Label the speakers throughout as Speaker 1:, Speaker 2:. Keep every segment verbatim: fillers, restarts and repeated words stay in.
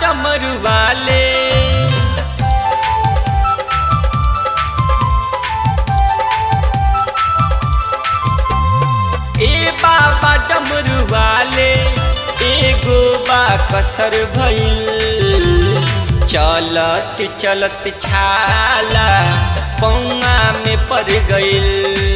Speaker 1: डमरू वाले। ए बाबा डमरू वाले एगो बा कसर भइल, चलत चलत छाला पौआ में पड़ गइल।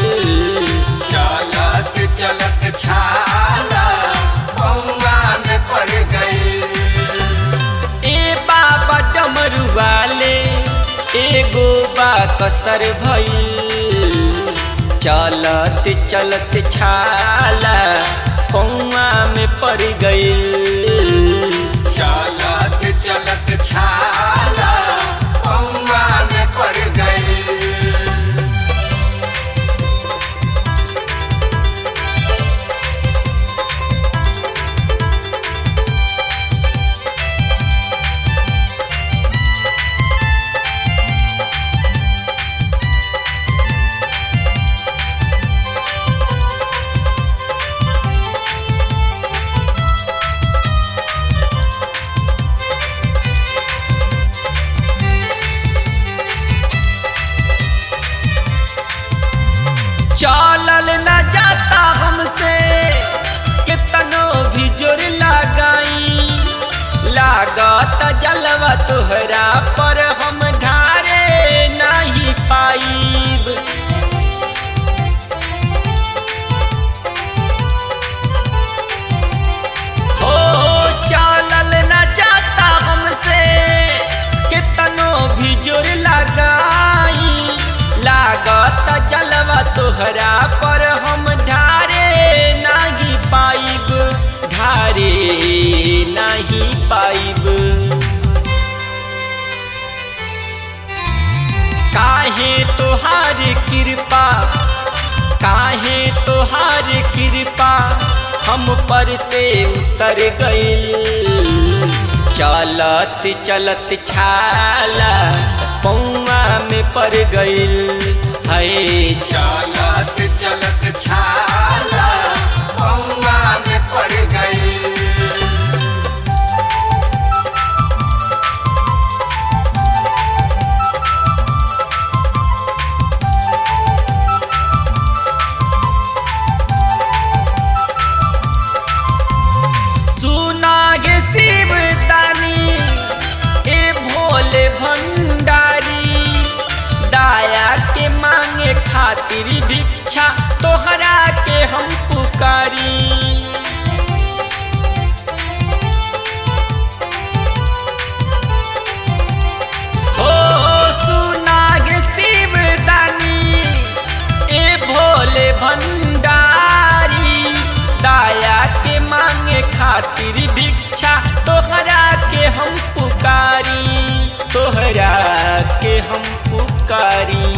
Speaker 2: चलत चलत छाला पौआ में पड़ गइल।
Speaker 1: ए बाबा डमरू वाले एगो बा कसर भइल, चलत चलत छाला पौआ में पड़ गइल।
Speaker 2: चलत चलत छाला पौआ में पड़ गइल।
Speaker 1: चलल न जाता हमसे कितनो भी जोर लगाई, लागत जलवा तोहरा पर हम ढारे नहीं पाईब। हो चलल न जाता हमसे कितनो भी जोर लगाई, लागत जलवा तोहरा पर हम ढारे नहीं पाइब, ढारे नहीं पाइब। काहे तोहार कृपा, काहे तोहार कृपा हम पर से उतर गइल। चलत चलत छाला पौआ में पड़ गइल। है
Speaker 2: चलत चलत छाला पौआ में पड़ गइल।
Speaker 1: सुना गे शिव दानी ए भोले भंडारी, दाया के मांगे खातिर भिक्षा तोहरा के हम पुकारी। हो सुना गे शिव दानी ए भोले भंडारी, दाया के मांगे खातिर भिक्षा तोहरा के हम पुकारी, तोहरा के हम पुकारी।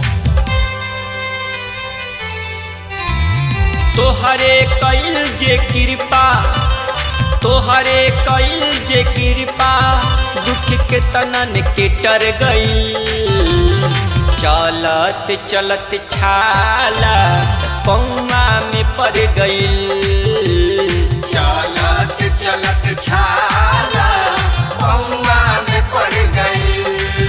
Speaker 1: तोहरे कइल जे कृपा, तोहरे कइल जे कृपा दुख के तनन के टर गइल। चलत चलत छाला पौआ में पड़ गइल।
Speaker 2: चलत चलत छाला पौआ में पड़ गइल।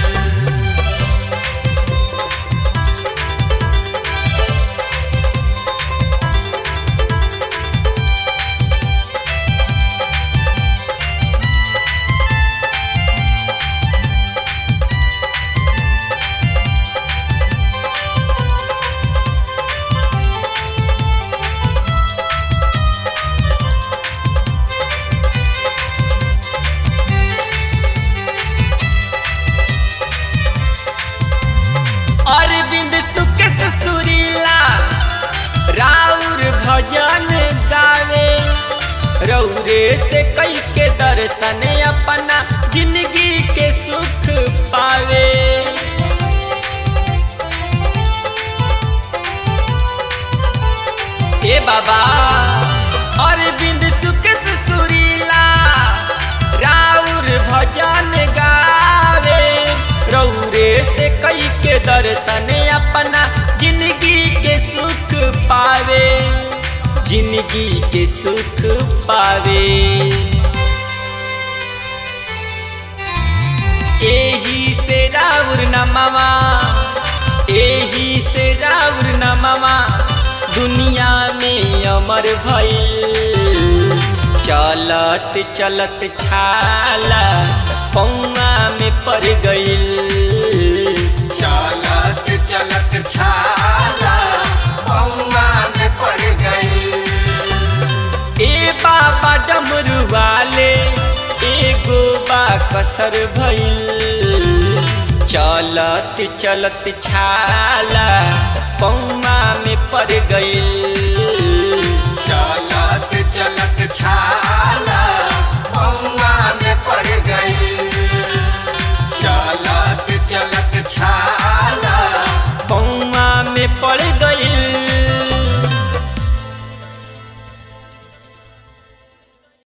Speaker 1: अरविंद सुकेश सुरीला राउर भजन गावे, रौरे से कई के दर्शन अपना जिंदगी के सुख पावे। ए बाबा अरविंद सुकेश सुरीला राउर भजन गावे, रौरे से कई के दर्शन अपना जिंदगी के सुख पावे, जिंदगी के सुख पावे। नमवा एही से राउर नमवा दुनिया में अमर भइल। चलत चलत छाला पौआ में पड़ गइल।
Speaker 2: चलत चलत छाला पौआ में पड़ गइल।
Speaker 1: ए बाबा डमरू वाले एगो बा कसर भइल। चलत चलत छाला पौआ में पड़ गइल।
Speaker 2: चलत चलत छाला पौआ में पड़ गइल। चलत चलत छाला
Speaker 1: पौआ में पड़ गइल।